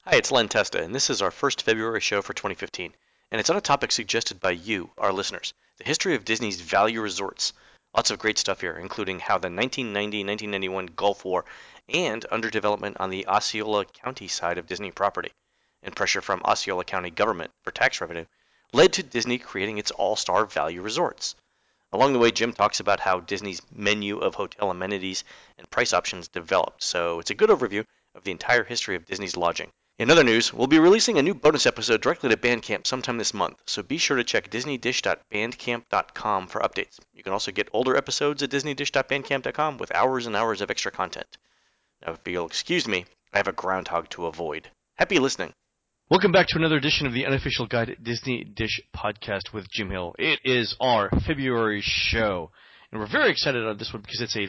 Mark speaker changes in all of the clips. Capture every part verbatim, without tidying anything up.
Speaker 1: Hi, it's Len Testa, and this is our first February show for twenty fifteen. And it's on a topic suggested by you, our listeners, the history of Disney's value resorts. Lots of great stuff here, including how the nineteen ninety nineteen ninety-one Gulf War and underdevelopment on the Osceola County side of Disney property, and pressure from Osceola County government for tax revenue, led to Disney creating its all-star value resorts. Along the way, Jim talks about how Disney's menu of hotel amenities and price options developed, so it's a good overview of the entire history of Disney's lodging. In other news, we'll be releasing a new bonus episode directly to Bandcamp sometime this month, so be sure to check disney dish dot bandcamp dot com for updates. You can also get older episodes at disney dish dot bandcamp dot com with hours and hours of extra content. Now, if you'll excuse me, I have a groundhog to avoid. Happy listening.
Speaker 2: Welcome back to another edition of the Unofficial Guide Disney Dish Podcast with Jim Hill. It is our February show, and we're very excited on this one because it's a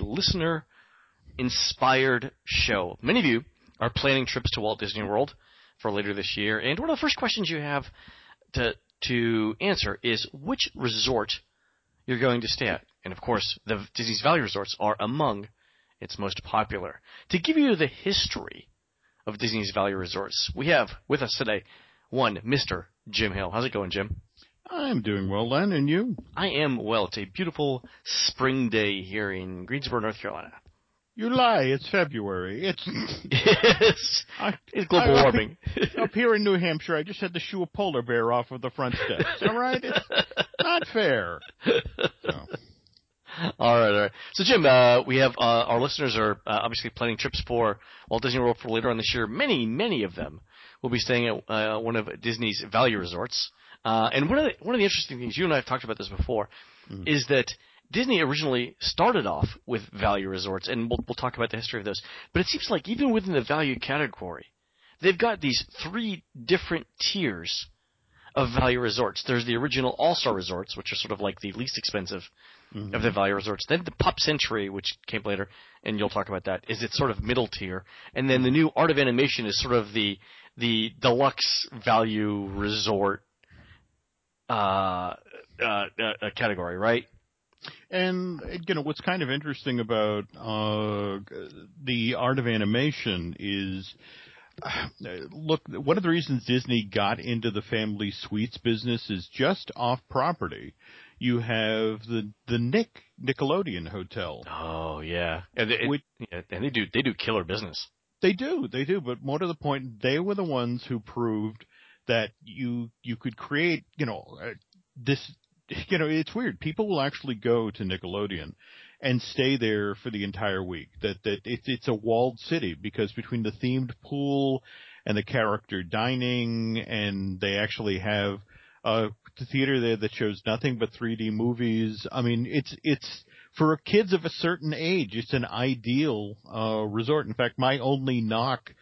Speaker 2: listener-inspired show. Many of you are planning trips to Walt Disney World for later this year, and one of the first questions you have to to answer is which resort you're going to stay at. And of course, the Disney's Value Resorts are among its most popular. To give you the history of Disney's Value Resorts, we have with us today one Mister Jim Hill. How's it going, Jim?
Speaker 3: I'm doing well, Len, and you?
Speaker 2: I am well. It's a beautiful spring day here in Greensboro, North Carolina.
Speaker 3: You lie. It's February. It's
Speaker 2: Yes.
Speaker 3: I,
Speaker 2: It's global
Speaker 3: I,
Speaker 2: warming.
Speaker 3: Up here in New Hampshire, I just had to shoo a polar bear off of the front steps. All right? It's not fair. So.
Speaker 2: All right, all right. So, Jim, uh, we have uh, our listeners are uh, obviously planning trips for Walt Disney World for later on this year. Many, many of them will be staying at uh, one of Disney's value resorts. Uh, and one of the one of the interesting things, you and I have talked about this before, mm-hmm. is that Disney originally started off with value resorts, and we'll, we'll talk about the history of those. But it seems like even within the value category, they've got these three different tiers of value resorts. There's the original All-Star Resorts, which are sort of like the least expensive mm-hmm. of the value resorts. Then the Pop Century, which came later, and you'll talk about that, is its sort of middle tier. And then the new Art of Animation is sort of the the deluxe value resort uh, uh, uh, category, right?
Speaker 3: And, you know, what's kind of interesting about uh, the Art of Animation is, uh, look, one of the reasons Disney got into the family suites business is just off property. You have the the Nick Nickelodeon Hotel.
Speaker 2: Oh yeah, and they,
Speaker 3: which,
Speaker 2: yeah, and they do they do killer business.
Speaker 3: They do, they do. But more to the point, they were the ones who proved that you you could create, you know, uh, this. You know, it's weird. People will actually go to Nickelodeon and stay there for the entire week. That that it's it's a walled city because between the themed pool and the character dining, and they actually have a theater there that shows nothing but three D movies. I mean, it's it's for kids of a certain age, it's an ideal uh, resort. In fact, my only knock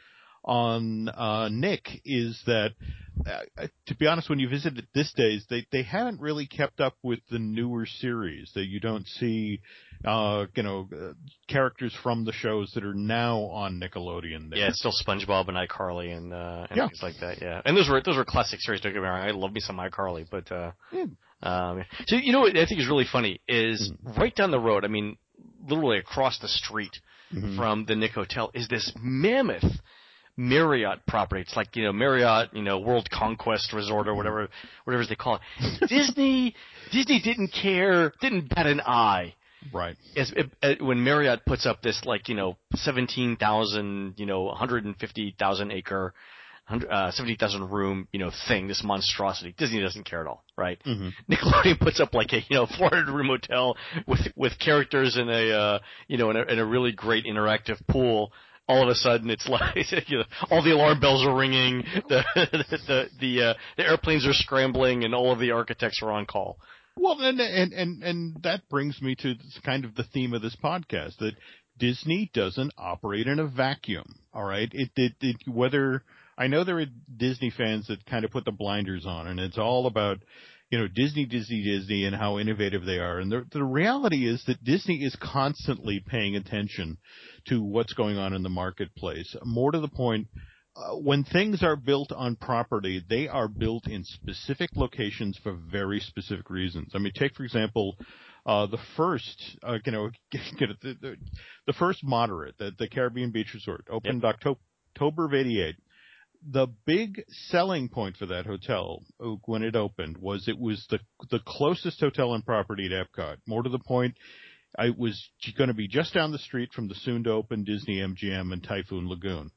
Speaker 3: on uh, Nick is that, uh, to be honest, when you visit it these days, they, they haven't really kept up with the newer series. That you don't see, uh, you know, uh, characters from the shows that are now on Nickelodeon there.
Speaker 2: Yeah, it's still SpongeBob and iCarly and, uh, and
Speaker 3: yeah.
Speaker 2: things like that. Yeah, and those were those were classic series. Don't get me wrong, I love me some iCarly, but uh, yeah. um, so you know what I think is really funny is mm-hmm. right down the road. I mean, literally across the street mm-hmm. from the Nick Hotel is this mammoth Marriott property. It's like, you know, Marriott, you know, World Conquest Resort or whatever, whatever they call it. Disney, Disney didn't care, didn't bat an eye.
Speaker 3: Right.
Speaker 2: As, as, when Marriott puts up this, like, you know, seventeen thousand, you know, one hundred fifty thousand acre, uh, seventy thousand room, you know, thing, this monstrosity. Disney doesn't care at all, right? Mm-hmm. Nickelodeon puts up like a, you know, four hundred room hotel with, with characters in a, uh, you know, in a, in a really great interactive pool. All of a sudden, it's like, you know, all the alarm bells are ringing, the the the, uh, the airplanes are scrambling, and all of the architects are on call.
Speaker 3: Well, and and and and that brings me to kind of the theme of this podcast, that Disney doesn't operate in a vacuum. All right, it it, it whether I know there are Disney fans that kind of put the blinders on, and it's all about, you know, Disney, Disney, Disney, and how innovative they are. And the, the reality is that Disney is constantly paying attention to what's going on in the marketplace. More to the point, uh, when things are built on property, they are built in specific locations for very specific reasons. I mean, take, for example, uh, the first, uh, you know, get it, the, the, the first Moderate, the, the Caribbean Beach Resort, opened yep. October, October of eighty-eight. the big selling point for that hotel uh, when it opened was it was the the closest hotel on property at Epcot. More to the point, it was going to be just down the street from the soon-to-open Disney M G M and Typhoon Lagoon.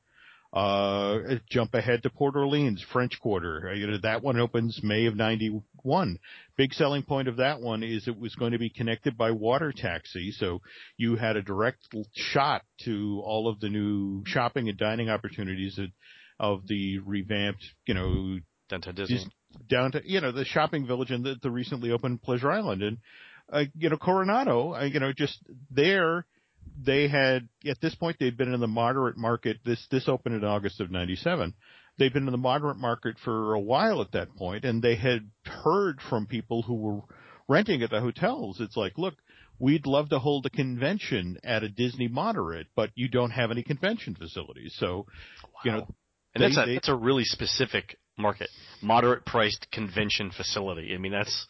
Speaker 3: Uh, jump ahead to Port Orleans, French Quarter. Uh, you know, that one opens May of ninety-one. Big selling point of that one is it was going to be connected by water taxi, so you had a direct shot to all of the new shopping and dining opportunities that, of the revamped, you know,
Speaker 2: Downtown Disney.
Speaker 3: down to, you know, the shopping village and the, the recently opened Pleasure Island. And, uh, you know, Coronado, uh, you know, just there, they had, at this point, they'd been in the moderate market. This, this opened in August of ninety-seven. They'd been in the moderate market for a while at that point, and they had heard from people who were renting at the hotels. It's like, look, we'd love to hold a convention at a Disney moderate, but you don't have any convention facilities. So,
Speaker 2: Wow.
Speaker 3: you know,
Speaker 2: and
Speaker 3: they,
Speaker 2: that's a
Speaker 3: they,
Speaker 2: that's a really specific market, moderate priced convention facility. I mean, that's.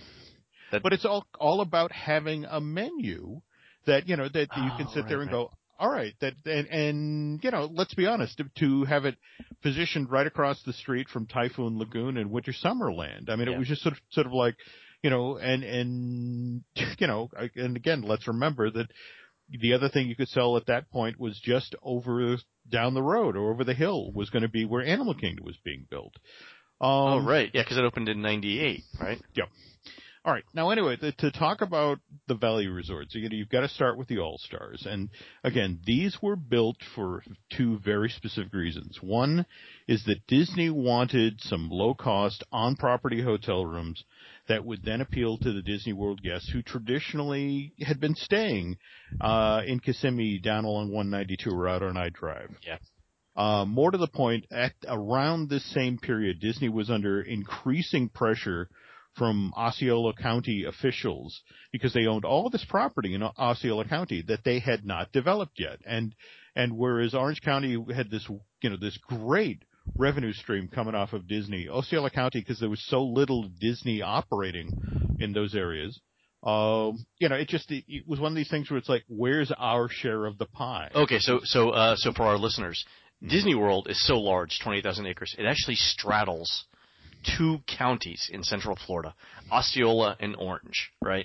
Speaker 2: That,
Speaker 3: but it's all all about having a menu that, you know, that you can
Speaker 2: oh,
Speaker 3: sit
Speaker 2: right,
Speaker 3: there and
Speaker 2: right.
Speaker 3: go, all right, that and, and you know, let's be honest, to, to have it positioned right across the street from Typhoon Lagoon and Winter Summerland. I mean,
Speaker 2: Yeah.
Speaker 3: it was just sort of sort of like, you know, and and you know, and again, let's remember that the other thing you could sell at that point was just over down the road or over the hill was going to be where Animal Kingdom was being built. Um,
Speaker 2: oh, right. Yeah, because it opened in ninety-eight, right?
Speaker 3: Yep. All right. Now, anyway, the, to talk about the value resorts, you know, you've got to start with the All-Stars. And again, these were built for two very specific reasons. One is that Disney wanted some low-cost, on-property hotel rooms that would then appeal to the Disney World guests who traditionally had been staying uh, in Kissimmee down along one ninety-two or out on I Drive.
Speaker 2: Yeah.
Speaker 3: Uh, more to the point, at around this same period, Disney was under increasing pressure from Osceola County officials because they owned all this property in Osceola County that they had not developed yet. And, and whereas Orange County had this, you know, this great revenue stream coming off of Disney, Osceola County, because there was so little Disney operating in those areas, um, you know, it just, it, it was one of these things where it's like, where's our share of the pie?
Speaker 2: Okay, so so uh, so for our listeners, Disney World is so large, twenty thousand acres. It actually straddles two counties in Central Florida, Osceola and Orange, right?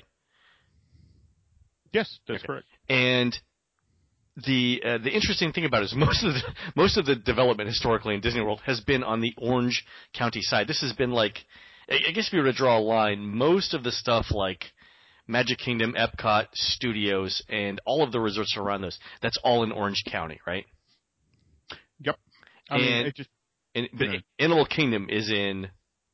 Speaker 3: Yes, that's
Speaker 2: Okay.
Speaker 3: correct.
Speaker 2: And the uh, the interesting thing about it is most of the most of the development historically in Disney World has been on the Orange County side. This has been like, I I guess if you were to draw a line, most of the stuff like Magic Kingdom, Epcot, Studios, and all of the resorts around those, that's all in Orange County, right?
Speaker 3: Yep. I mean,
Speaker 2: And-
Speaker 3: it just,
Speaker 2: And, but
Speaker 3: Yeah.
Speaker 2: Animal Kingdom is in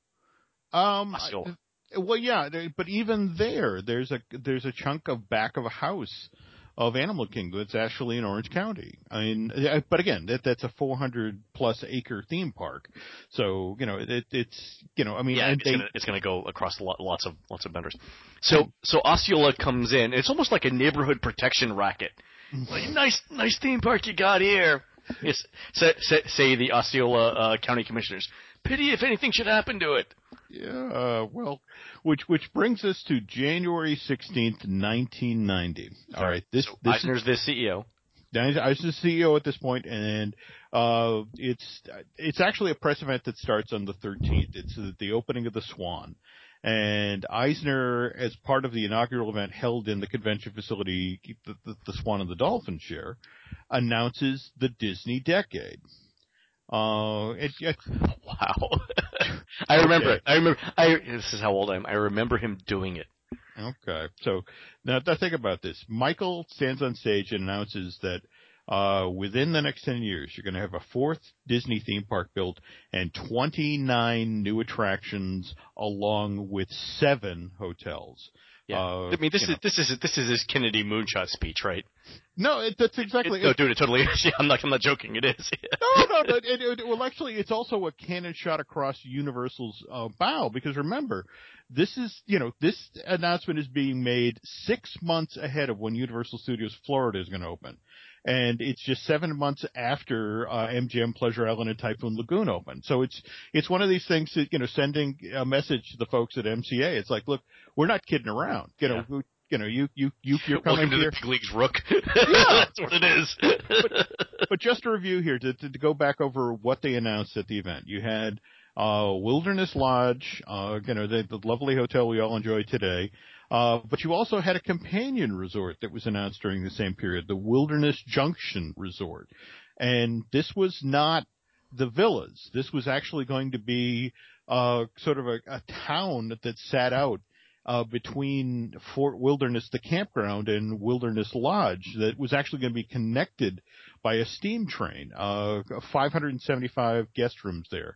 Speaker 3: um,
Speaker 2: Osceola.
Speaker 3: well, yeah, there- but even there, there's a there's a chunk of back of a house of Animal Kingdom that's actually in Orange County. I mean, uh, but again, that that's a four hundred plus acre theme park, so you know it, it's you know I mean,
Speaker 2: Yeah,
Speaker 3: and
Speaker 2: it's
Speaker 3: they
Speaker 2: gonna it's gonna go across lo- lots of lots of boundaries. So so Osceola comes in. It's almost like a neighborhood protection racket. Like, nice nice theme park you got here. Yes, say, say, say the Osceola uh, County Commissioners. Pity if anything should happen to it.
Speaker 3: yeah, uh, well, which which brings us to January sixteenth, nineteen ninety. All right, this
Speaker 2: so
Speaker 3: this
Speaker 2: Eisner's the C E O.
Speaker 3: I was the C E O at this point, and uh, it's it's actually a press event that starts on the thirteenth. It's the opening of the Swan, and Eisner, as part of the inaugural event held in the convention facility, the, the, the Swan and the Dolphin share, announces the Disney Decade. Uh, it, it,
Speaker 2: Wow. I remember
Speaker 3: Okay.
Speaker 2: it. I remember. I this is how old I am. I remember him doing it.
Speaker 3: Okay. So now, now think about this. Michael stands on stage and announces that uh, within the next ten years, you're going to have a fourth Disney theme park built and twenty-nine new attractions along with seven hotels.
Speaker 2: Yeah.
Speaker 3: Uh,
Speaker 2: I mean, this
Speaker 3: you
Speaker 2: is this is this is his Kennedy moonshot speech, right?
Speaker 3: No, it, that's exactly
Speaker 2: It, no,
Speaker 3: it.
Speaker 2: dude, it totally is. Yeah, I'm not. I'm not joking. It is.
Speaker 3: No, no, no. It, it, well, actually, it's also a cannon shot across Universal's uh, bow because remember, this is, you know, this announcement is being made six months ahead of when Universal Studios Florida is going to open. And it's just seven months after uh, M G M Pleasure Island and Typhoon Lagoon open. So it's it's one of these things that, you know, sending a message to the folks at M C A. It's like, look, we're not kidding around. You know,
Speaker 2: Yeah.
Speaker 3: you know, you you you you're coming
Speaker 2: Welcome to
Speaker 3: here.
Speaker 2: the big leagues, Rook. That's what it is.
Speaker 3: but, but just a review here to, to to go back over what they announced at the event. You had uh, Wilderness Lodge, uh, you know, the, the lovely hotel we all enjoy today. Uh, but you also had a companion resort that was announced during the same period, the Wilderness Junction Resort. And this was not the villas. This was actually going to be uh, sort of a, a town that sat out uh, between Fort Wilderness, the campground, and Wilderness Lodge that was actually going to be connected by a steam train, uh, five hundred seventy-five guest rooms there.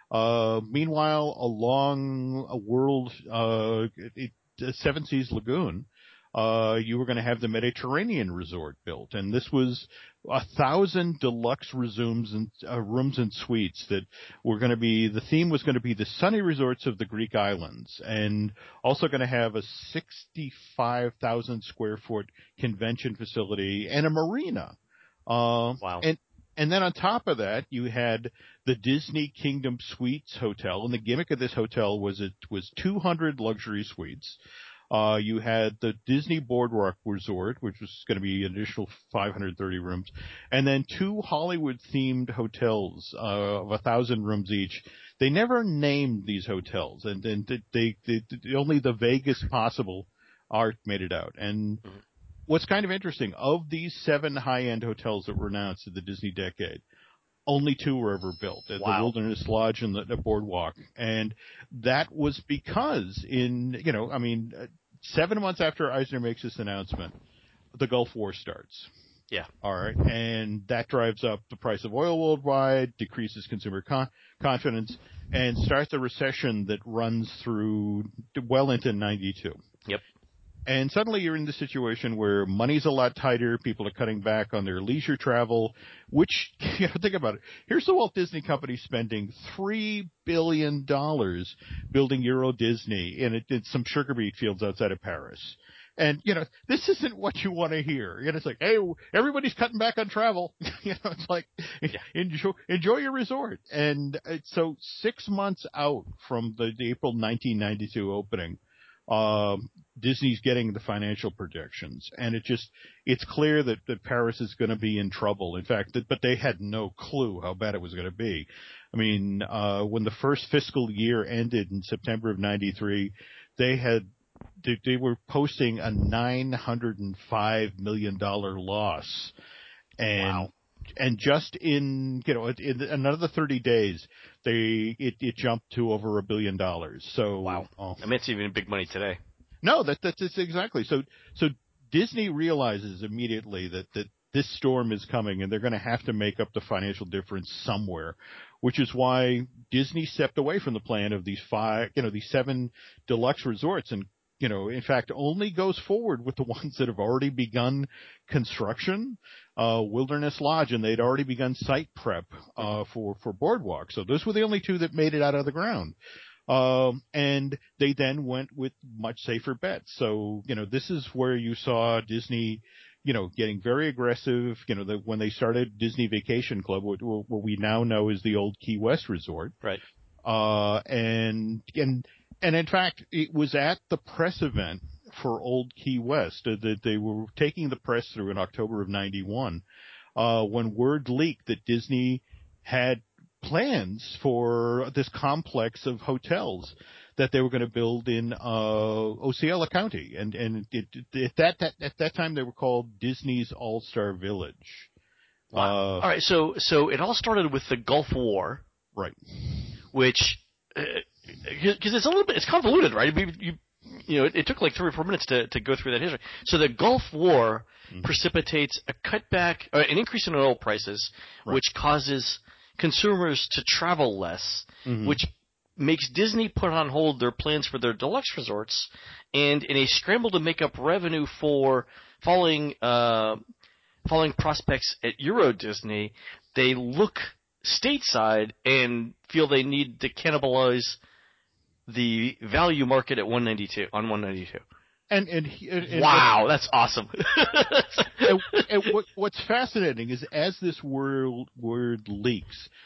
Speaker 3: Uh, meanwhile, along a world, uh, it, it, Seven Seas Lagoon, uh, you were going to have the Mediterranean resort built, and this was a thousand deluxe rooms and uh, rooms and suites that were going to be. The theme was going to be the sunny resorts of the Greek islands, and also going to have a sixty-five thousand square foot convention facility and a marina. Uh,
Speaker 2: Wow.
Speaker 3: And And then on top of that, you had the Disney Kingdom Suites Hotel, and the gimmick of this hotel was it was two hundred luxury suites. Uh, you had the Disney Boardwalk Resort, which was going to be an additional five hundred thirty rooms, and then two Hollywood-themed hotels uh, of one thousand rooms each. They never named these hotels, and, and they, they, they only the vaguest possible art made it out. And mm-hmm. What's kind of interesting, of these seven high-end hotels that were announced at the Disney Decade, only two were ever built, at wow. the Wilderness Lodge and the, the Boardwalk. And that was because in, you know, I mean, uh, seven months after Eisner makes this announcement, the Gulf War starts.
Speaker 2: Yeah.
Speaker 3: All right. And that drives up the price of oil worldwide, decreases consumer con- confidence, and starts a recession that runs through well into ninety-two.
Speaker 2: Yep.
Speaker 3: And suddenly you're in the situation where money's a lot tighter, people are cutting back on their leisure travel, which, you know, think about it. Here's the Walt Disney Company spending three billion dollars building Euro Disney in, a, in some sugar beet fields outside of Paris. And, you know, this isn't what you want to hear. You know, it's like, hey, everybody's cutting back on travel. You know, it's like, yeah. enjoy, enjoy your resort. And so six months out from the, the April nineteen ninety-two opening, Uh, Disney's getting the financial projections, and it just, it's clear that, that Paris is going to be in trouble. In fact, that, but they had no clue how bad it was going to be. I mean, uh, when the first fiscal year ended in September of ninety-three, they had, they, they were posting a nine hundred five million dollars loss. And,
Speaker 2: wow.
Speaker 3: And just in, you know, in another thirty days, they it, it jumped to over a billion dollars. So
Speaker 2: wow,
Speaker 3: oh.
Speaker 2: I mean, it's even big money today.
Speaker 3: No, that that's it's exactly. So so Disney realizes immediately that that this storm is coming, and they're going to have to make up the financial difference somewhere, which is why Disney stepped away from the plan of these five, you know, these seven deluxe resorts, and, you know, in fact, only goes forward with the ones that have already begun construction, uh, Wilderness Lodge, and they'd already begun site prep, uh, for, for Boardwalk. So those were the only two that made it out of the ground. Um, and they then went with much safer bets. So, you know, this is where you saw Disney, you know, getting very aggressive, you know, the, when they started Disney Vacation Club, what, what we now know is the old Key West Resort.
Speaker 2: Right.
Speaker 3: Uh, and, and, And in fact, it was at the press event for Old Key West uh, that they were taking the press through in October of ninety-one, uh, when word leaked that Disney had plans for this complex of hotels that they were going to build in uh, Osceola County, and and it, it, at that, that at that time they were called Disney's All-Star Village.
Speaker 2: Wow. Uh, all right, so so it all started with the Gulf War,
Speaker 3: right?
Speaker 2: Which because uh, it's a little bit it's convoluted, right? You you, you know it, it took like three or four minutes to to go through that history. So the Gulf War mm-hmm. precipitates a cutback, uh, an increase in oil prices, right. which causes consumers to travel less, mm-hmm. which makes Disney put on hold their plans for their deluxe resorts, and in a scramble to make up revenue for falling uh, falling prospects at Euro Disney, they look stateside and feel they need to cannibalize the value market at one ninety-two on one ninety-two.
Speaker 3: And, and, and, and
Speaker 2: wow, that's awesome.
Speaker 3: and, and what, what's fascinating is as this word word leaks,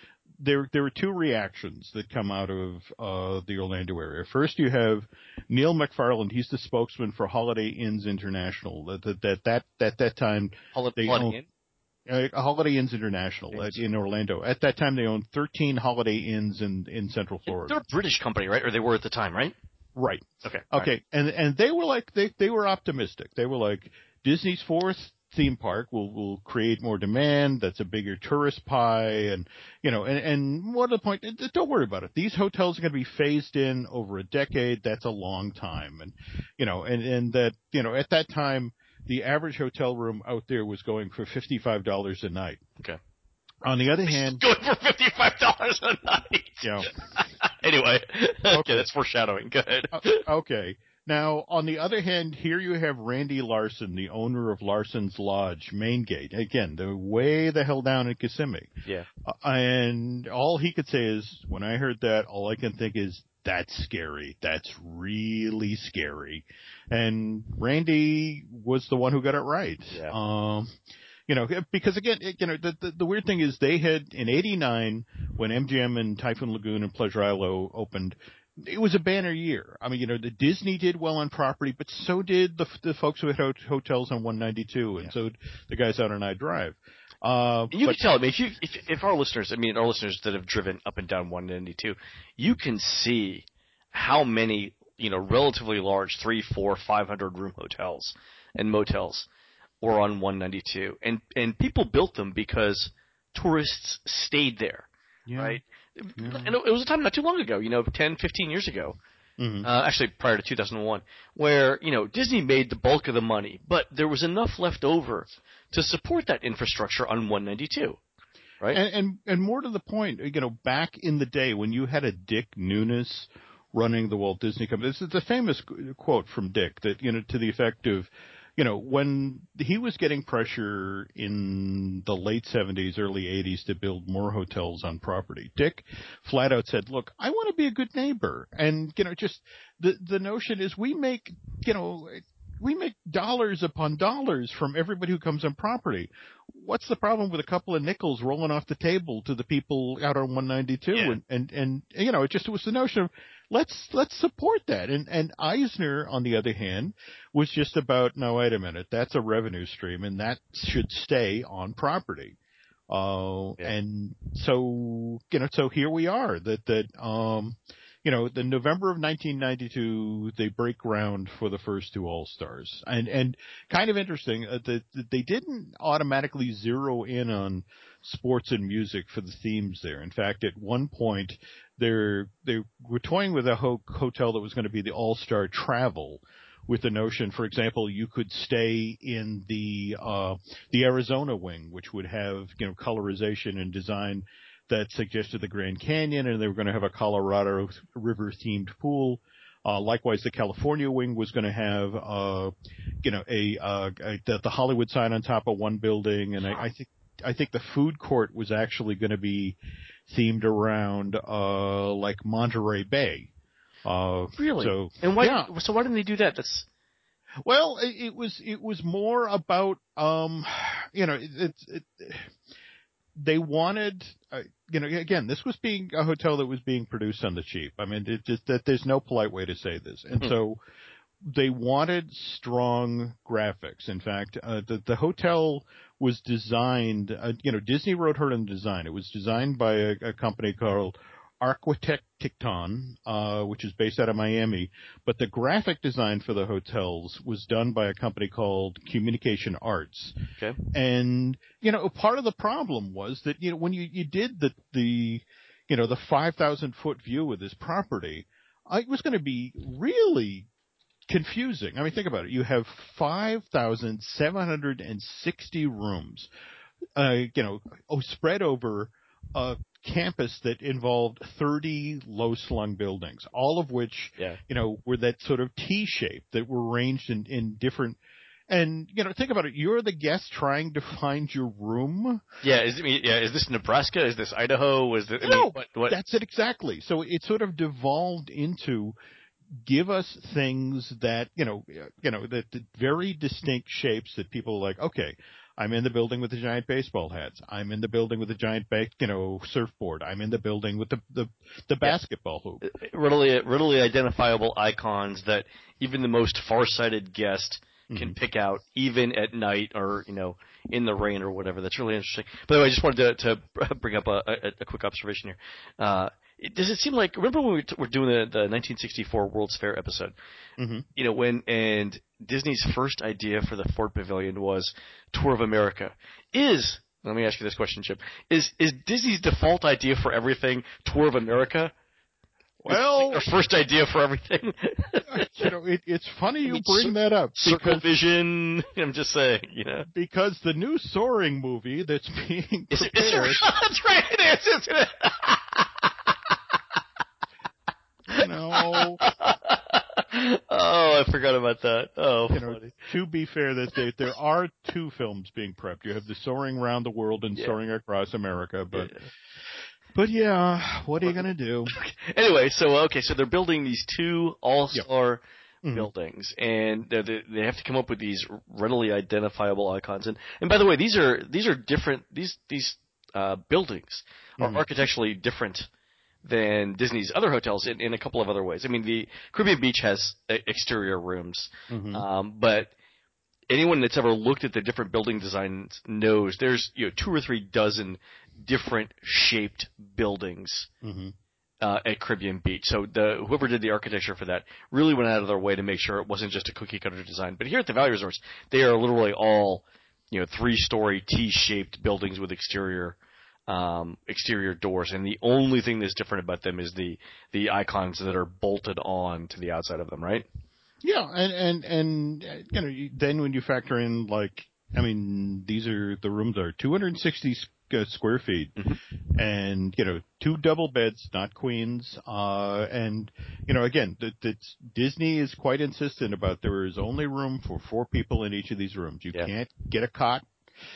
Speaker 3: there there were two reactions that come out of uh, the Orlando area. First, you have Neil McFarland. He's the spokesman for Holiday Inns International. That that that that that, that time
Speaker 2: Holiday,
Speaker 3: they
Speaker 2: Holiday
Speaker 3: owned,
Speaker 2: Inn?
Speaker 3: uh, Holiday Inns International
Speaker 2: Yes.
Speaker 3: at, in Orlando. At that time, they owned thirteen Holiday Inns in in Central Florida.
Speaker 2: They're a British company, right? Or they were at the time, right?
Speaker 3: Right.
Speaker 2: Okay.
Speaker 3: Okay.
Speaker 2: Right.
Speaker 3: And and they were like they they were optimistic. They were like Disney's fourth theme park will will create more demand. That's a bigger tourist pie, and you know, and and more to the point, don't worry about it. These hotels are going to be phased in over a decade. That's a long time, and you know, and and that you know at that time the average hotel room out there was going for fifty-five dollars a night.
Speaker 2: Okay.
Speaker 3: On the other hand,
Speaker 2: Going for fifty-five dollars a night.
Speaker 3: you know,
Speaker 2: Anyway, okay,
Speaker 3: Okay.
Speaker 2: that's foreshadowing. Go ahead.
Speaker 3: Uh, okay. Now, on the other hand, here you have Randy Larson, the owner of Larson's Lodge, Main Gate. Again, they're way the hell down in Kissimmee.
Speaker 2: Yeah.
Speaker 3: Uh, and all he could say is, when I heard that, all I can think is, that's scary. That's really scary. And Randy was the one who got it right.
Speaker 2: Yeah.
Speaker 3: Um, you know, because again, it, you know, the, the the weird thing is they had in eighty-nine when M G M and Typhoon Lagoon and Pleasure Isle opened, it was a banner year. I mean, you know, the Disney did well on property, but so did the the folks who had ho- hotels on one ninety-two, and
Speaker 2: Yeah.
Speaker 3: so the guys out on I Drive. Uh,
Speaker 2: You
Speaker 3: but,
Speaker 2: can tell. I mean, if you, if, if our listeners, I mean, our listeners that have driven up and down one ninety-two, you can see how many, you know, relatively large three, four, five hundred room hotels and motels were on one ninety-two, and and people built them because tourists stayed there,
Speaker 3: yeah.
Speaker 2: right?
Speaker 3: Yeah.
Speaker 2: And it was a time not too long ago, you know, ten, fifteen years ago.
Speaker 3: Mhm.
Speaker 2: Uh, actually, prior to two thousand one, where you know Disney made the bulk of the money, but there was enough left over to support that infrastructure on one ninety-two, right?
Speaker 3: And, and and more to the point, you know, back in the day when you had a Dick Nunes running the Walt Disney Company, this is a famous quote from Dick that you know to the effect of, you know, when he was getting pressure in the late seventies, early eighties to build more hotels on property, Dick flat out said, look, I want to be a good neighbor. And, you know, just the, the notion is we make, you know, we make dollars upon dollars from everybody who comes on property. What's the problem with a couple of nickels rolling off the table to the people out on one ninety-two?
Speaker 2: Yeah.
Speaker 3: And, and, and, you know, it just was the notion of let's, let's support that. And, and Eisner, on the other hand, was just about, no, wait a minute, that's a revenue stream and that should stay on property. Uh,
Speaker 2: Yeah.
Speaker 3: and so, you know, so here we are that, that, um, you know, the November of nineteen ninety-two, they break ground for the first two All-Stars. And, and kind of interesting uh, that, that they didn't automatically zero in on sports and music for the themes there. In fact, at one point, they're, they were toying with a ho- hotel that was going to be the All-Star Travel, with the notion, for example, you could stay in the, uh, the Arizona wing, which would have, you know, colorization and design that suggested the Grand Canyon, and they were going to have a Colorado River themed pool. Uh, likewise, the California wing was going to have, uh, you know, a, uh, a the, the Hollywood sign on top of one building, and I, I think I think the food court was actually going to be themed around uh, like Monterey Bay. Uh,
Speaker 2: Really?
Speaker 3: So
Speaker 2: and why?
Speaker 3: yeah.
Speaker 2: So why didn't they do that? That's
Speaker 3: Well, it, it was it was more about um, you know, it, it's it, they wanted, uh, you know, again, this was being a hotel that was being produced on the cheap. I mean, it just that there's no polite way to say this, and
Speaker 2: Hmm.
Speaker 3: so they wanted strong graphics. In fact, uh, the the hotel was designed. Uh, you know, Disney wrote her in the design. It was designed by a, a company called Arquitecticon, uh, which is based out of Miami, but the graphic design for the hotels was done by a company called Communication Arts.
Speaker 2: okay.
Speaker 3: And, you know, part of the problem was that, you know, when you, you did the, the, you know, the five thousand foot view of this property, uh, it was going to be really confusing. I mean, think about it. You have five thousand seven hundred sixty rooms, uh, you know, oh, spread over a campus that involved thirty low-slung buildings, all of which,
Speaker 2: Yeah.
Speaker 3: you know, were that sort of T-shape that were arranged in, in different. And, you know, think about it. You're the guest trying to find your room.
Speaker 2: Yeah. Is it? Yeah. Is this Nebraska? Is this Idaho? Is it? I
Speaker 3: No,
Speaker 2: mean, what? What?
Speaker 3: That's it exactly. So it sort of devolved into give us things that, you know, you know, that, that very distinct shapes that people are like, okay, I'm in the building with the giant baseball hats. I'm in the building with the giant, ba- you know, surfboard. I'm in the building with the the, the basketball hoop.
Speaker 2: Readily, readily identifiable icons that even the most farsighted guest can
Speaker 3: Mhm.
Speaker 2: pick out, even at night or you know in the rain or whatever. That's really interesting. By the way, I just wanted to, to bring up a, a, a quick observation here. Uh, it, does it seem like remember when we t- were doing the, the nineteen sixty-four World's Fair episode?
Speaker 3: Mm-hmm.
Speaker 2: You know when and Disney's first idea for the Ford Pavilion was Tour of America. Is let me ask you this question, Chip. Is is Disney's default idea for everything Tour of America?
Speaker 3: Well,
Speaker 2: their first idea for everything.
Speaker 3: you know, it, it's funny you
Speaker 2: I mean,
Speaker 3: bring
Speaker 2: cir-
Speaker 3: that up
Speaker 2: Circle
Speaker 3: because
Speaker 2: Vision. I'm just saying, you know.
Speaker 3: because the new Soaring movie that's being
Speaker 2: Is it,
Speaker 3: prepared.
Speaker 2: is it, that's right. It is. Isn't it?
Speaker 3: No.
Speaker 2: Oh, I forgot about that. Oh,
Speaker 3: You know,
Speaker 2: funny.
Speaker 3: to be fair, that there, there are two films being prepped. You have the Soaring Around the World and
Speaker 2: Yeah.
Speaker 3: Soaring Across America, but
Speaker 2: Yeah.
Speaker 3: but yeah, what are you gonna do?
Speaker 2: Anyway, so okay, so they're building these two all-star
Speaker 3: Mhm.
Speaker 2: buildings, and they're, they they have to come up with these readily identifiable icons. And and by the way, these are these are different. These these uh, buildings are
Speaker 3: Mhm.
Speaker 2: architecturally different than Disney's other hotels in, in a couple of other ways. I mean, the Caribbean Beach has uh, exterior rooms,
Speaker 3: Mhm.
Speaker 2: um, but anyone that's ever looked at the different building designs knows there's you know two or three dozen different shaped buildings
Speaker 3: Mhm.
Speaker 2: uh, at Caribbean Beach. So the whoever did the architecture for that really went out of their way to make sure it wasn't just a cookie cutter design. But here at the Valley Resorts, they are literally all you know three story T shaped buildings with exterior um, exterior doors, and the only thing that's different about them is the the icons that are bolted on to the outside of them, right?
Speaker 3: Yeah, and and and uh, you know, you- then when you factor in like, I mean, these are the rooms are two hundred sixty s- uh, square feet,
Speaker 2: Mhm.
Speaker 3: and you know, two double beds, not queens, uh, and you know, again, the, the, Disney is quite insistent about there is only room for four people in each of these rooms. You
Speaker 2: Yeah.
Speaker 3: can't get a cot.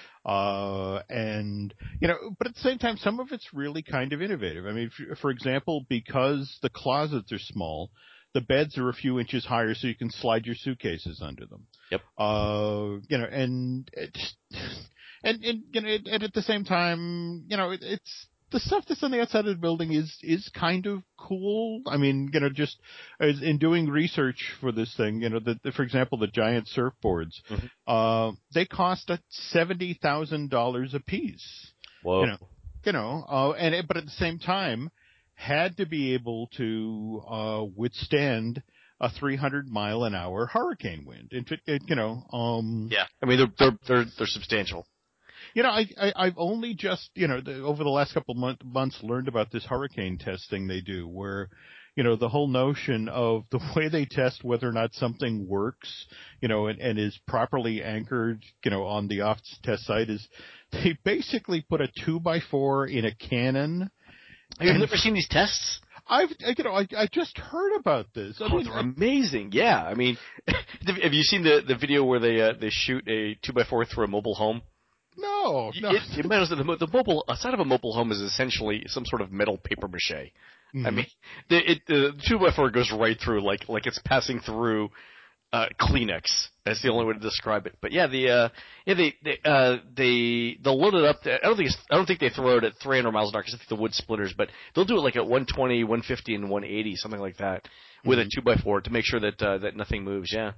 Speaker 3: Uh, and, you know, but at the same time, some of it's really kind of innovative. I mean, for, for example, because the closets are small, the beds are a few inches higher so you can slide your suitcases under them.
Speaker 2: Yep.
Speaker 3: Uh, you know, and it's, and, and, you know, and at the same time, you know, it, it's, the stuff that's on the outside of the building is, is kind of cool. I mean, you know, just as in doing research for this thing, you know, the, the for example, the giant surfboards,
Speaker 2: Mhm.
Speaker 3: uh, they cost uh, seventy thousand dollars a piece.
Speaker 2: Whoa.
Speaker 3: You know, you know, uh, and it, but at the same time, had to be able to uh, withstand a three hundred mile an hour hurricane wind. It, it, you know, um,
Speaker 2: Yeah. I mean, they're they're they're, they're substantial.
Speaker 3: you know, I, I I've only just you know the, over the last couple of month, months learned about this hurricane testing they do, where you know the whole notion of the way they test whether or not something works, you know, and, and is properly anchored, you know, on the off test site is they basically put a two by four in a cannon.
Speaker 2: You've
Speaker 3: And
Speaker 2: never seen these tests?
Speaker 3: I've you know I I just heard about this. I
Speaker 2: Oh,
Speaker 3: mean,
Speaker 2: they're amazing. Yeah, I mean, have you seen the the video where they uh, they shoot a two by four through a mobile home?
Speaker 3: no, no.
Speaker 2: It, it matters that the, mo- the mobile outside of a mobile home is essentially some sort of metal paper mache. I
Speaker 3: Mhm.
Speaker 2: mean, the, it, the two by four goes right through, like like it's passing through uh, Kleenex. That's the only way to describe it. But yeah, the uh, yeah they they uh, they they'll load it up. I don't think it's, I don't think they throw it at three hundred miles an hour because I think the wood splitters. But they'll do it like at one twenty, one fifty, and one eighty, something like that, with
Speaker 3: Mhm.
Speaker 2: a two by four to make sure that uh, that nothing moves. Yeah.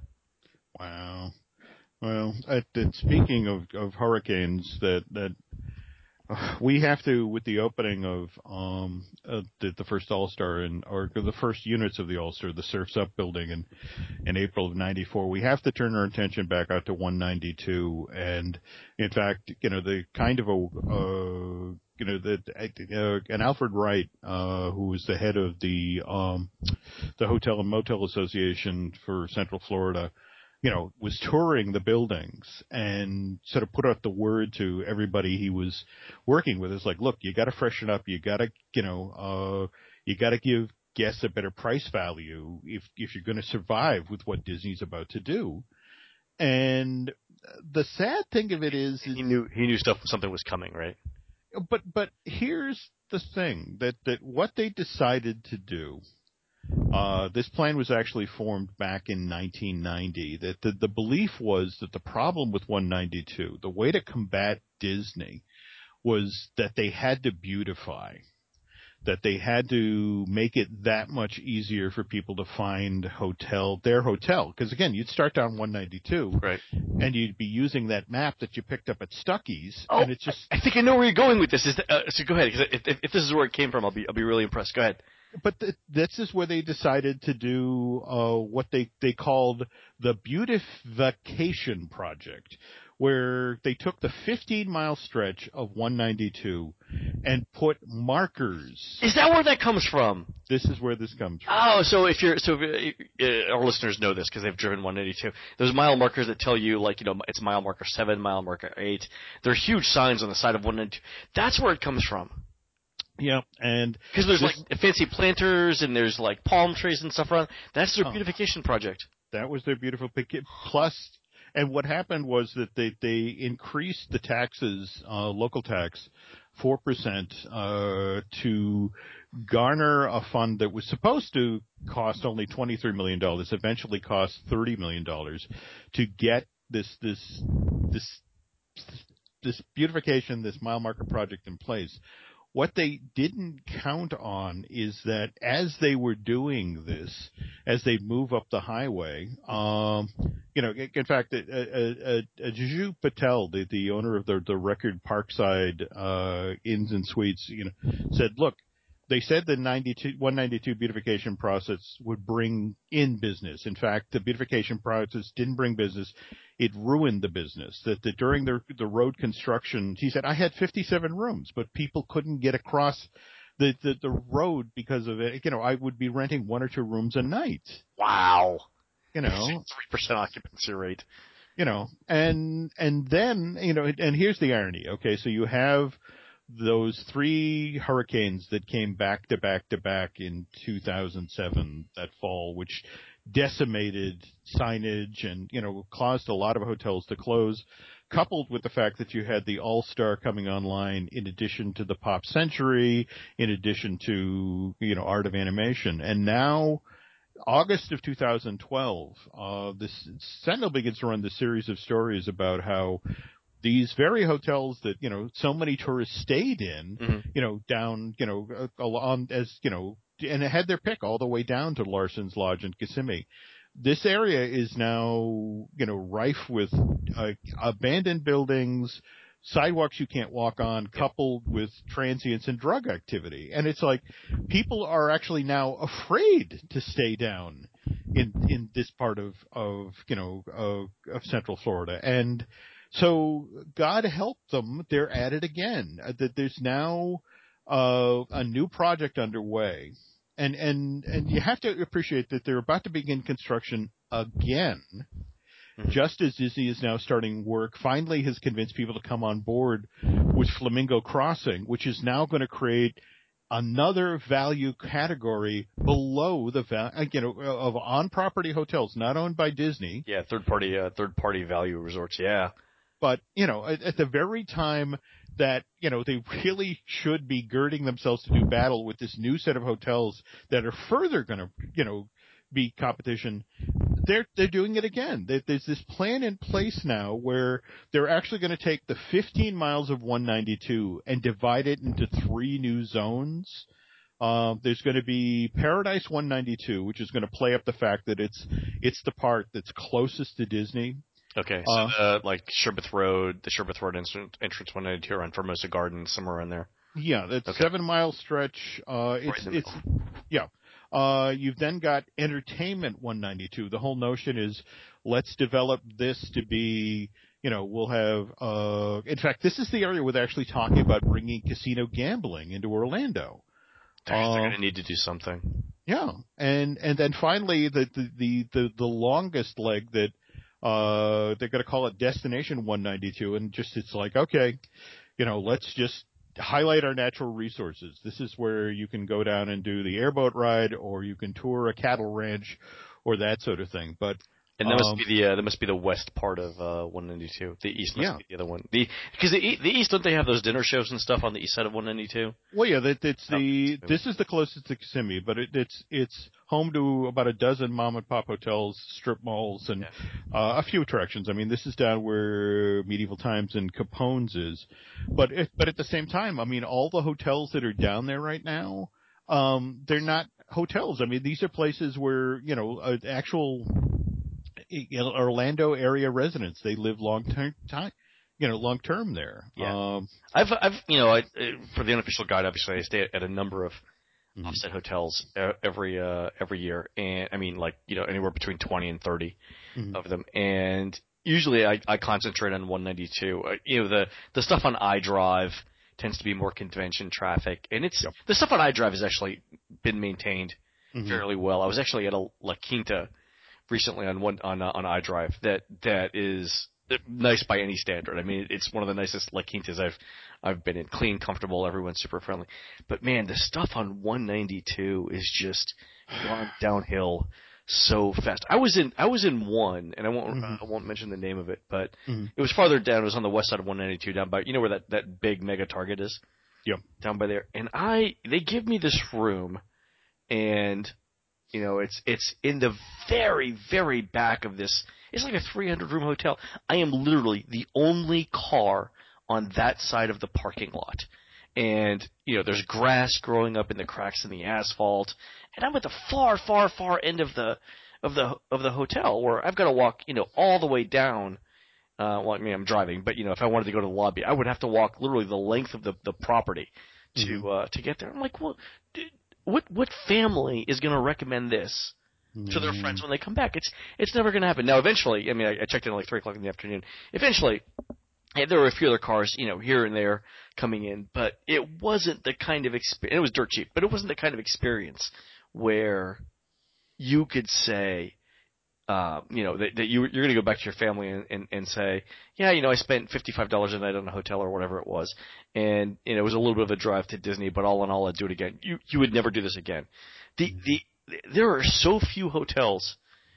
Speaker 3: Wow. Well, at, at, speaking of, of hurricanes, that that uh, we have to, with the opening of um uh, the, the first All Star and or the first units of the All Star, the Surfs Up building in in April of ninety-four, we have to turn our attention back out to one ninety-two, and in fact, you know, the kind of a uh, you know that uh, and Alfred Wright, uh, who was the head of the um the Hotel and Motel Association for Central Florida, you know, was touring the buildings and sort of put out the word to everybody he was working with. It's like, look, you got to freshen up. You got to, you know, uh, you got to give guests a better price value if, if you're going to survive with what Disney's about to do. And the sad thing of it is, is
Speaker 2: He knew he knew stuff something was coming, right?
Speaker 3: but, but here's the thing that, that what they decided to do Uh, this plan was actually formed back in nineteen ninety. That the, the belief was that the problem with one ninety-two, the way to combat Disney, was that they had to beautify, that they had to make it that much easier for people to find hotel, their hotel. Because again, you'd start down one ninety-two,
Speaker 2: Right.
Speaker 3: and you'd be using that map that you picked up at Stuckey's,
Speaker 2: Oh,
Speaker 3: and it's just.
Speaker 2: I think I know where you're going with this. Is that, uh, so go ahead, because if, if, if this is where it came from, I'll be I'll be really impressed. Go ahead.
Speaker 3: But th- this is where they decided to do uh, what they, they called the Beautification Project, where they took the fifteen-mile stretch of one ninety-two and put markers.
Speaker 2: Is that where that comes from?
Speaker 3: This is where this comes from.
Speaker 2: Oh, so if you're so if, uh, our listeners know this because they've driven one eighty-two. There's mile markers that tell you, like, you know, it's mile marker seven, mile marker eight. There are huge signs on the side of one ninety-two. That's where it comes from.
Speaker 3: Yeah, and
Speaker 2: because there's
Speaker 3: this,
Speaker 2: like fancy planters and there's like palm trees and stuff around. That's their
Speaker 3: oh,
Speaker 2: beautification project.
Speaker 3: That was their beautiful plus. And what happened was that they they increased the taxes, uh, local tax, four percent, uh, to garner a fund that was supposed to cost only twenty-three million dollars, eventually cost thirty million dollars, to get this this this this beautification, this mile marker project in place. What they didn't count on is that as they were doing this, as they move up the highway, um, you know, in fact, uh, uh, uh, Juju Patel, the, the owner of the, the Record Parkside uh, Inns and Suites, you know, said, look, they said the ninety-two, one ninety-two beautification process would bring in business. In fact, the beautification process didn't bring business. It ruined the business. That, that during the, the road construction, he said, I had fifty-seven rooms, but people couldn't get across the, the, the road because of it. You know, I would be renting one or two rooms a night.
Speaker 2: Wow.
Speaker 3: You know,
Speaker 2: three percent occupancy rate.
Speaker 3: You know, and, and then, you know, and here's the irony. Okay. So you have those three hurricanes that came back to back to back in two thousand seven, that fall, which decimated signage and, you know, caused a lot of hotels to close, coupled with the fact that you had the All-Star coming online in addition to the Pop Century, in addition to, you know, Art of Animation. And now, August of two thousand twelve, uh, this Sentinel begins to run the series of stories about how these very hotels that, you know, so many tourists stayed in, mm-hmm. you know, down, you know, along as, you know, and it had their pick all the way down to Larson's Lodge and Kissimmee. This area is now, you know, rife with uh, abandoned buildings, sidewalks you can't walk on, coupled with transients and drug activity. And it's like people are actually now afraid to stay down in in this part of, of you know, of, of Central Florida. And so God help them, they're at it again. That there's now uh, a new project underway. And, and, and you have to appreciate that they're about to begin construction again, mm-hmm. just as Disney is now starting work, finally has convinced people to come on board with Flamingo Crossing, which is now going to create another value category below the value, you know, of on-property hotels, not owned by Disney.
Speaker 2: Yeah, third-party, uh, third-party value resorts, yeah.
Speaker 3: But, you know, at, at the very time that, you know, they really should be girding themselves to do battle with this new set of hotels that are further going to, you know, be competition, they're, they're doing it again. There's this plan in place now where they're actually going to take the fifteen miles of one ninety-two and divide it into three new zones. Uh, there's going to be Paradise one ninety-two, which is going to play up the fact that it's, it's the part that's closest to Disney.
Speaker 2: Okay, so uh, the, like Sherbeth Road, the Sherbeth Road entrance, entrance one ninety-two around Formosa Gardens, somewhere in there.
Speaker 3: Yeah, that's
Speaker 2: okay.
Speaker 3: seven mile stretch. Uh, it's
Speaker 2: right
Speaker 3: it's yeah. Uh, you've then got Entertainment one ninety-two. The whole notion is let's develop this to be, you know, we'll have. Uh, in fact, this is the area where they're actually talking about bringing casino gambling into Orlando.
Speaker 2: They're,
Speaker 3: uh,
Speaker 2: they're going to need to do something.
Speaker 3: Yeah, and and then finally the the the the, the longest leg that. Uh, they're going to call it Destination one ninety-two, and just it's like, okay, you know, let's just highlight our natural resources. This is where you can go down and do the airboat ride, or you can tour a cattle ranch, or that sort of thing. But
Speaker 2: and that
Speaker 3: um,
Speaker 2: must be the uh, that must be the west part of uh, one ninety-two. The east must
Speaker 3: yeah.
Speaker 2: be the other one. The because the, the east, don't they have those dinner shows and stuff on the east side of one ninety-two?
Speaker 3: Well, yeah, that it's
Speaker 2: oh,
Speaker 3: the this is the closest to Kissimmee, but it, it's it's home to about a dozen mom and pop hotels, strip malls, and uh, a few attractions. I mean, this is down where Medieval Times and Capone's is, but it, but at the same time, I mean, all the hotels that are down there right now, um, they're not hotels. I mean, these are places where you know uh, actual Orlando area residents. They live long term time. You know, long term there.
Speaker 2: Yeah.
Speaker 3: Um,
Speaker 2: I've, I've, you know, I, for the unofficial guide, obviously, I stay at a number of
Speaker 3: Mhm.
Speaker 2: offset hotels e- every, uh, every year, and I mean, like, you know, anywhere between twenty and thirty
Speaker 3: Mhm.
Speaker 2: of them, and usually I, I concentrate on one ninety-two. Uh, you know, the the stuff on iDrive tends to be more convention traffic, and it's
Speaker 3: Yep.
Speaker 2: the stuff on iDrive has actually been maintained
Speaker 3: Mhm.
Speaker 2: fairly well. I was actually at a La Quinta recently on one on uh, on iDrive that that is nice by any standard. I mean, it's one of the nicest La Quintas I've I've been in. Clean, comfortable, everyone's super friendly. But man, the stuff on one ninety-two is just gone downhill so fast. I was in I was in one, and I won't
Speaker 3: Mhm.
Speaker 2: uh, I won't mention the name of it, but
Speaker 3: Mhm.
Speaker 2: it was farther down. It was on the west side of one ninety-two, down by you know where that that big mega Target is.
Speaker 3: Yep.
Speaker 2: Down by there, and I they give me this room, and you know, it's it's in the very, very back of this. It's like a three hundred room hotel. I am literally the only car on that side of the parking lot. And, you know, there's grass growing up in the cracks in the asphalt. And I'm at the far, far, far end of the of the of the hotel where I've got to walk, you know, all the way down. Uh, well, I mean, I'm driving, but you know, if I wanted to go to the lobby, I would have to walk literally the length of the the property to
Speaker 3: Mhm.
Speaker 2: uh, to get there. I'm like, well, dude, what what family is going to recommend this to their friends when they come back? It's it's never going to happen. Now, eventually, I mean, I, I checked in at like three o'clock in the afternoon. Eventually, yeah, there were a few other cars, you know, here and there coming in, but it wasn't the kind of experience. It was dirt cheap, but it wasn't the kind of experience where you could say, uh, you know, that, that you, you're going to go back to your family and, and, and say, yeah, you know, I spent fifty-five dollars a night on a hotel or whatever it was, and you know, it was a little bit of a drive to Disney, but all in all, I'd do it again. You you would never do this again. The the there are so few hotels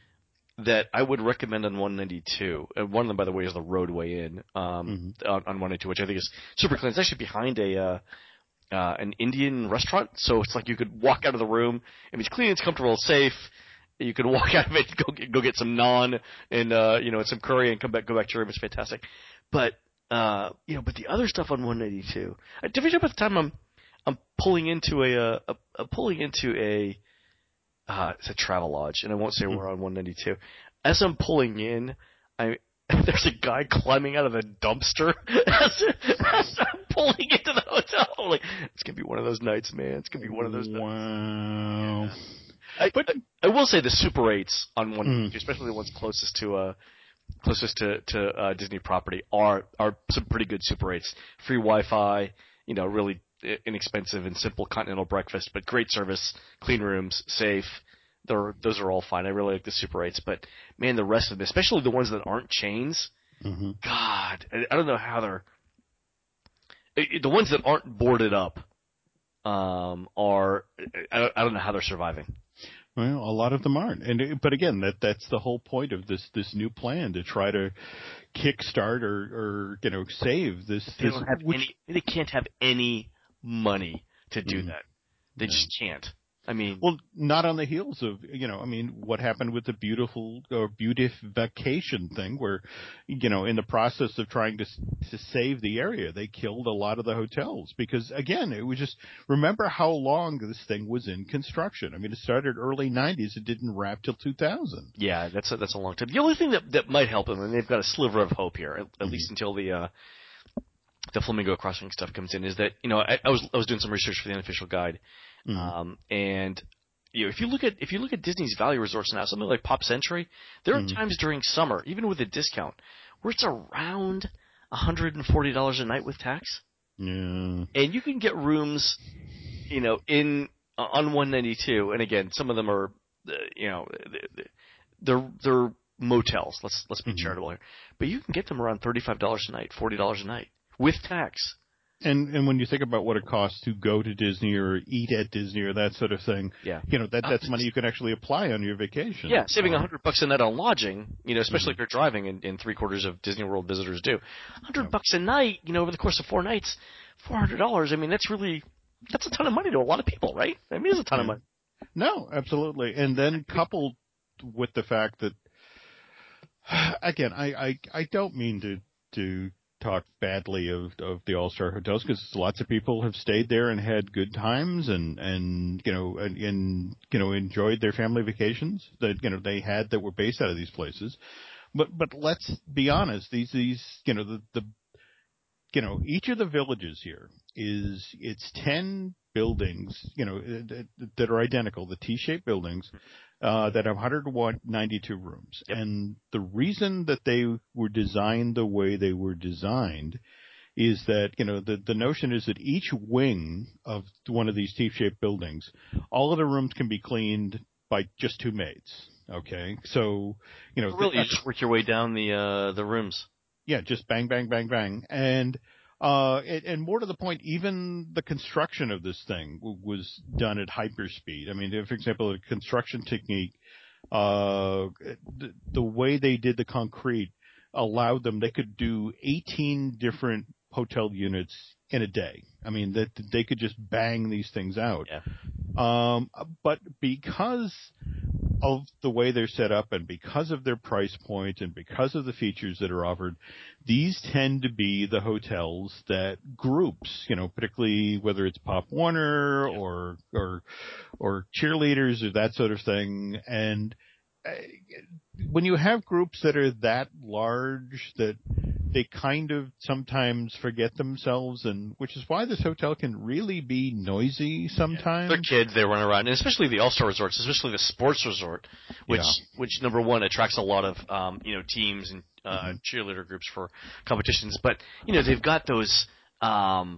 Speaker 2: that I would recommend on one ninety-two. And one of them, by the way, is the Roadway Inn um,
Speaker 3: Mhm.
Speaker 2: on, on one ninety-two, which I think is super clean. It's actually behind a uh, uh, an Indian restaurant, so it's like you could walk out of the room and it's clean, it's comfortable, it's safe. You could walk out of it, go get, go get some naan and uh, you know and some curry, and come back go back to your room. It's fantastic. But uh, you know, but the other stuff on one ninety-two, I did you know by the time I'm I'm pulling into a, uh, a, a pulling into a uh, it's a travel lodge, and I won't say we're on one ninety-two. As I'm pulling in, I there's a guy climbing out of a dumpster as, as I'm pulling into the hotel. I'm like, it's gonna be one of those nights, man. It's gonna be one of those nights.
Speaker 3: Wow.
Speaker 2: I,
Speaker 3: But
Speaker 2: I, I will say the Super eights on one,
Speaker 3: Mm.
Speaker 2: especially the ones closest to uh closest to to uh, Disney property, are are some pretty good Super eights. Free Wi-Fi, you know, really inexpensive and simple continental breakfast, but great service, clean rooms, safe. They're, those are all fine. I really like the Super eights, but man, the rest of them, especially the ones that aren't chains,
Speaker 3: hmm
Speaker 2: God, I, I don't know how they're. It, the ones that aren't boarded up um, are. I don't, I don't know how they're surviving.
Speaker 3: Well, a lot of them aren't, and it- but again, that that's the whole point of this this new plan to try to kickstart or or you know save this.
Speaker 2: They
Speaker 3: this
Speaker 2: don't have
Speaker 3: which,
Speaker 2: any. They can't have any money to do
Speaker 3: Mhm.
Speaker 2: that. They
Speaker 3: No.
Speaker 2: just can't. I mean,
Speaker 3: Well, not on the heels of, you know, I mean, what happened with the beautiful or beautification thing where, you know, in the process of trying to to save the area, they killed a lot of the hotels because, again, it was just, remember how long this thing was in construction. I mean, it started early nineties. It didn't wrap till two thousand.
Speaker 2: yeah, that's a, that's a long time. The only thing that that might help them, and they've got a sliver of hope here, at, at
Speaker 3: Mhm.
Speaker 2: least until the uh, the Flamingo Crossing stuff comes in, is that you know I, I was I was doing some research for the unofficial guide,
Speaker 3: Mhm.
Speaker 2: um, and you know if you look at if you look at Disney's value resorts now, something like Pop Century, there are
Speaker 3: Mhm.
Speaker 2: times during summer, even with a discount, where it's around one hundred forty dollars a night with tax,
Speaker 3: Yeah.
Speaker 2: and you can get rooms, you know, in uh, on one ninety-two, and again, some of them are, uh, you know, they're they're motels. Let's let's be
Speaker 3: Mhm.
Speaker 2: charitable here, but you can get them around thirty-five dollars a night, forty dollars a night with tax.
Speaker 3: And and when you think about what it costs to go to Disney or eat at Disney or that sort of thing,
Speaker 2: Yeah.
Speaker 3: you know that
Speaker 2: Uh,
Speaker 3: that's money you can actually apply on your vacation.
Speaker 2: Yeah, saving a
Speaker 3: Um,
Speaker 2: hundred bucks a night on lodging, you know, especially
Speaker 3: Mhm.
Speaker 2: if you're driving, and, and three quarters of Disney World visitors do. Hundred
Speaker 3: Yeah.
Speaker 2: bucks a night, you know, over the course of four nights, four hundred dollars. I mean, that's really that's a ton of money to a lot of people, right? I mean, it's a ton of
Speaker 3: Yeah.
Speaker 2: money.
Speaker 3: No, absolutely. And then coupled with the fact that, again, I, I, I don't mean to, to talk badly of, of the All-Star hotels, because lots of people have stayed there and had good times and, and, you know, and, and, you know, enjoyed their family vacations that, you know, they had that were based out of these places. But, but let's be honest, these, these, you know, the, the, you know, each of the villages here is, it's ten buildings, you know, that, that are identical, the T-shaped buildings, uh, that have one hundred ninety-two rooms.
Speaker 2: Yep.
Speaker 3: And the reason that they were designed the way they were designed is that, you know, the, the notion is that each wing of one of these T-shaped buildings, all of the rooms can be cleaned by just two maids. Okay. So, you know,
Speaker 2: So really,
Speaker 3: the,
Speaker 2: you just work your way down the uh, the rooms.
Speaker 3: yeah, just bang, bang, bang, bang. And, uh, and, and more to the point, even the construction of this thing w- was done at hyperspeed. I mean, for example, the construction technique, uh, the, the way they did the concrete allowed them, they could do eighteen different hotel units in a day. I mean, that they could just bang these things out.
Speaker 2: Yeah.
Speaker 3: Um, but because of the way they're set up and because of their price point and because of the features that are offered, these tend to be the hotels that groups, you know, particularly whether it's Pop Warner
Speaker 2: Yeah.
Speaker 3: or, or, or cheerleaders or that sort of thing. And uh, when you have groups that are that large that they kind of sometimes forget themselves, and which is why this hotel can really be noisy sometimes.
Speaker 2: They're kids, they run around, and especially the All-Star resorts, especially the sports resort, which,
Speaker 3: Yeah.
Speaker 2: which number one, attracts a lot of, um, you know, teams and uh,
Speaker 3: Mhm.
Speaker 2: cheerleader groups for competitions. But, you know, they've got those um,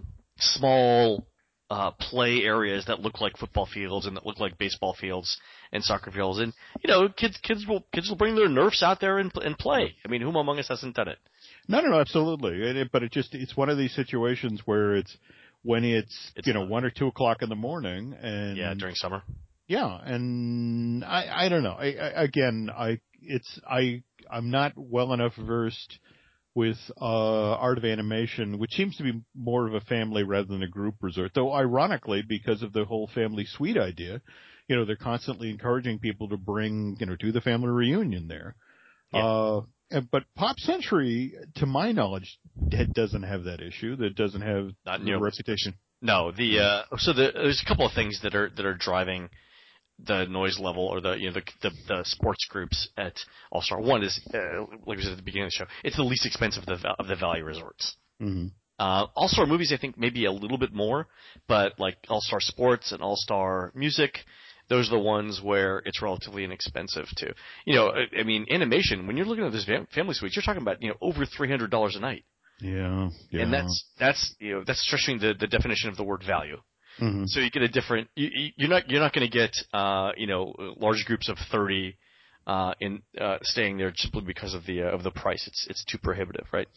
Speaker 2: small uh, play areas that look like football fields and that look like baseball fields and soccer fields. And, you know, kids kids will kids will bring their Nerfs out there and, and play. I mean, whom among us hasn't done it?
Speaker 3: No, no, no, absolutely. And it, but it just, it's one of these situations where it's, when it's,
Speaker 2: It's
Speaker 3: you know,
Speaker 2: fun.
Speaker 3: one or two o'clock in the morning and.
Speaker 2: Yeah, during summer.
Speaker 3: Yeah. And I, I don't know. I, I, again, I, it's, I, I'm not well enough versed with, uh, art of animation, which seems to be more of a family rather than a group resort. Though ironically, because of the whole family suite idea, you know, they're constantly encouraging people to bring, you know, do the family reunion there.
Speaker 2: Yeah.
Speaker 3: Uh, and- but Pop Century, to my knowledge, it doesn't have that issue. That doesn't have
Speaker 2: Not
Speaker 3: the
Speaker 2: nearly.
Speaker 3: reputation.
Speaker 2: No, the uh, so the, there's a couple of things that are that are driving the noise level or the you know the the, the sports groups at All Star. One is uh, like we said at the beginning of the show, it's the least expensive of the of the value resorts.
Speaker 3: Mm-hmm.
Speaker 2: Uh, All Star movies, I think maybe a little bit more, but like All Star Sports and All Star Music, those are the ones where it's relatively inexpensive too. You know, I, I mean, animation. When you're looking at this fam- family suite, you're talking about you know over three hundred dollars a night.
Speaker 3: Yeah, yeah.
Speaker 2: And that's that's you know that's stretching the, the definition of the word value.
Speaker 3: Mm-hmm.
Speaker 2: So you get a different. You, you- you're not you're not going to get uh, you know large groups of thirty uh, in uh, staying there simply because of the uh, of the price. It's it's too prohibitive, right?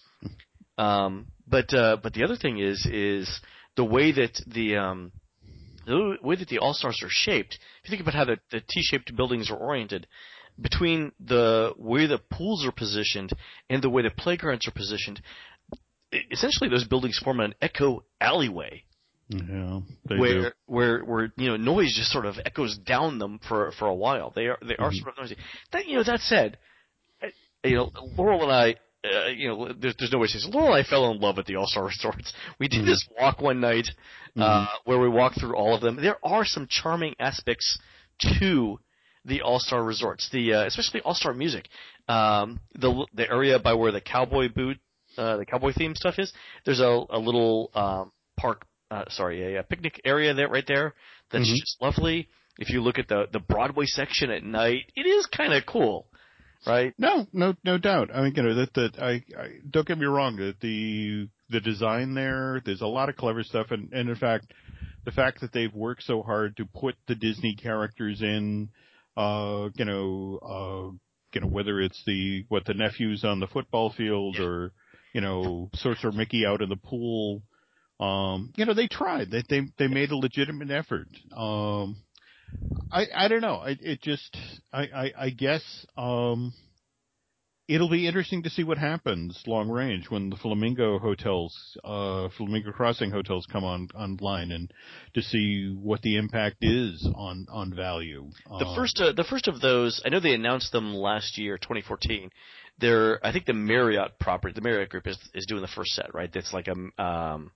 Speaker 2: Um, but uh, but the other thing is is the way that the um, the way that the All Stars are shaped. If you think about how the, the T-shaped buildings are oriented, between the way the pools are positioned and the way the playgrounds are positioned, essentially those buildings form an echo alleyway
Speaker 3: Yeah, they
Speaker 2: where
Speaker 3: do.
Speaker 2: where where you know noise just sort of echoes down them for for a while. They are they are
Speaker 3: Mhm.
Speaker 2: sort of noisy. That you know that said, I- you know Laurel and I. Uh, you know, there's, there's no way to say this. Laurel and I fell in love with the All-Star Resorts. We did
Speaker 3: Mhm.
Speaker 2: this walk one night uh,
Speaker 3: Mhm.
Speaker 2: where we walked through all of them. There are some charming aspects to the All-Star Resorts, the uh, especially All-Star Music. Um, the the area by where the cowboy boot, uh, the cowboy theme stuff is. There's a a little um, park, uh, sorry, a, a picnic area there right there. That's
Speaker 3: Mhm.
Speaker 2: just lovely. If you look at the the Broadway section at night, it is kind of cool, right?
Speaker 3: No, no, no doubt. I mean, you know, that that I, I don't get me wrong. That the the design there, there's a lot of clever stuff, and and in fact, the fact that they've worked so hard to put the Disney characters in, uh, you know, uh, you know, whether it's the what the nephews on the football field
Speaker 2: Yeah.
Speaker 3: or you know, Sorcerer Mickey out in the pool. Um, you know, they tried. They they they made a legitimate effort. Um, I I don't know. It, it just I, I I guess um it'll be interesting to see what happens long range when the Flamingo hotels, uh, Flamingo Crossing hotels come on online, and to see what the impact is on on value.
Speaker 2: The
Speaker 3: Um,
Speaker 2: first, uh, the first of those, I know they announced them last year, twenty fourteen. They're, I think the Marriott property, the Marriott group is is doing the first set, right? That's like a, um,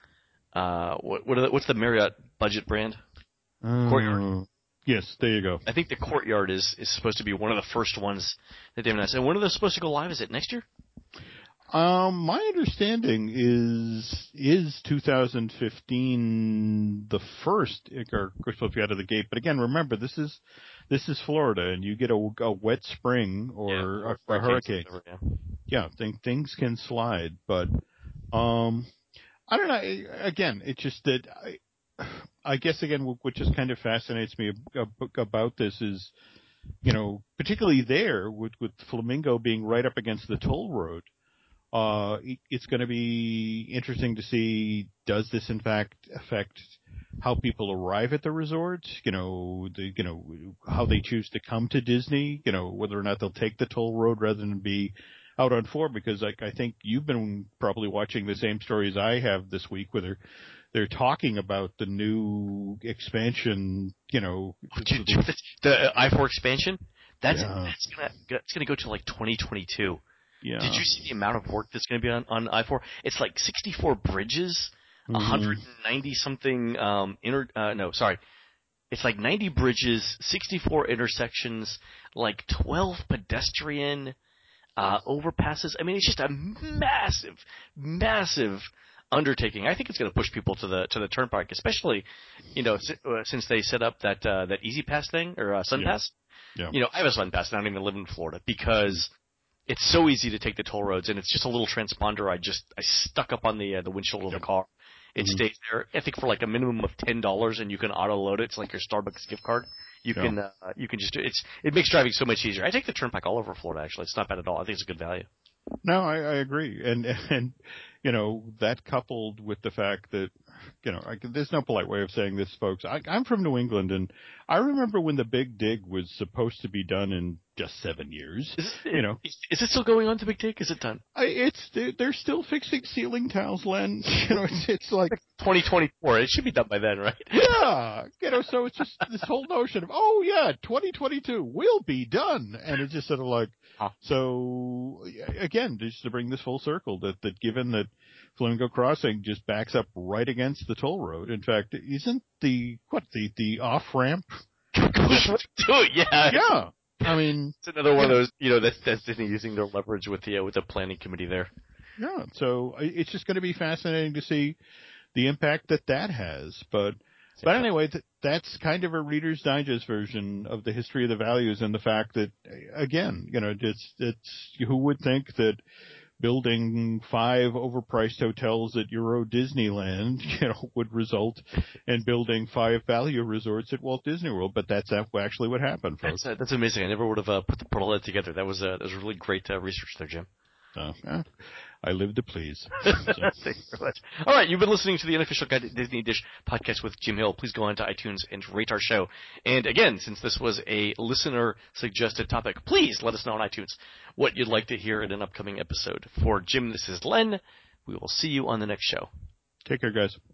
Speaker 2: uh, what what are the, what's the Marriott budget brand? Courtyard.
Speaker 3: uh, yes, there you go.
Speaker 2: I think the Courtyard is, is supposed to be one of the first ones that they've announced. And when are those supposed to go live? Is it next year?
Speaker 3: Um, my understanding is is two thousand fifteen the first, or of course, if you out of the gate. But again, remember this is this is Florida, and you get a, a wet spring or
Speaker 2: Yeah,
Speaker 3: a, a hurricane.
Speaker 2: Whatever, yeah.
Speaker 3: Yeah, th- things can slide. But um, I don't know. Again, it's just that I, I guess again, what just kind of fascinates me ab- about this is, you know, particularly there with with Flamingo being right up against the toll road. Uh, it- it's going to be interesting to see, does this in fact affect how people arrive at the resort? You know, the, you know, how they choose to come to Disney, you know, whether or not they'll take the toll road rather than be out on four, because like, I think you've been probably watching the same stories I have this week, where they're, they're talking about the new expansion, you know.
Speaker 2: Dude, dude, the I four expansion, that's,
Speaker 3: Yeah.
Speaker 2: that's gonna, that's gonna go to like twenty twenty-two.
Speaker 3: Yeah.
Speaker 2: Did you see the amount of work that's going to be on, on I four? It's like sixty-four bridges,
Speaker 3: Mhm.
Speaker 2: one hundred ninety something, um, inter, uh, no, sorry. It's like ninety bridges, sixty-four intersections, like twelve pedestrian, uh, overpasses. I mean, it's just a massive, massive undertaking. I think it's going to push people to the, to the turnpike, especially, you know, si- uh, since they set up that, uh, that Easy Pass thing, or, uh, Sun
Speaker 3: Yeah.
Speaker 2: Pass.
Speaker 3: Yeah.
Speaker 2: You know, I have a Sun Pass and I don't even live in Florida because it's so easy to take the toll roads, and it's just a little transponder. I just I stuck up on the uh, the windshield of
Speaker 3: Yep.
Speaker 2: the car. It
Speaker 3: Mhm.
Speaker 2: stays there. I think for like a minimum of ten dollars, and you can auto load it. It's like your Starbucks gift card. You
Speaker 3: Yeah.
Speaker 2: can uh, you can just it's it makes driving so much easier. I take the turnpike all over Florida. Actually, it's not bad at all. I think it's a good value.
Speaker 3: No, I, I agree, and and you know, that coupled with the fact that, you know, I, there's no polite way of saying this, folks. I, I'm from New England, and I remember when the Big Dig was supposed to be done in just seven years.
Speaker 2: Is it,
Speaker 3: You know,
Speaker 2: is, is it still going on to Big Take? Is it done?
Speaker 3: I, it's they're, they're still fixing ceiling tiles, Len. You know, it's it's like,
Speaker 2: twenty twenty-four. It should be done by then, right?
Speaker 3: yeah, you know, so it's just this whole notion of, oh yeah, twenty twenty-two will be done, and it's just sort of like,
Speaker 2: Huh.
Speaker 3: so again, just to bring this full circle, that that given that Flamingo Crossing just backs up right against the toll road. In fact, isn't the what the the off ramp?
Speaker 2: Do it, yeah.
Speaker 3: Yeah, I mean,
Speaker 2: It's another one
Speaker 3: yeah.
Speaker 2: of those, you know, that's that's Disney using their leverage with the uh, with the planning committee there.
Speaker 3: Yeah, so I- it's just going to be fascinating to see the impact that that has. But but anyway, th- that's kind of a Reader's Digest version of the history of the values, and the fact that, again, you know, it's it's who would think that building five overpriced hotels at Euro Disneyland, you know, would result in building five value resorts at Walt Disney World. But that's actually what happened, folks.
Speaker 2: That's uh, that's amazing. I never would have uh, put the put all that together. That was uh, that was really great uh, research there, Jim.
Speaker 3: So, yeah, I live to please. So.
Speaker 2: Thank you very much. All right, you've been listening to the Unofficial Guide to Disney Dish podcast with Jim Hill. Please go on to iTunes and rate our show. And again, since this was a listener-suggested topic, please let us know on iTunes what you'd like to hear in an upcoming episode. For Jim, this is Len. We will see you on the next show.
Speaker 3: Take care, guys.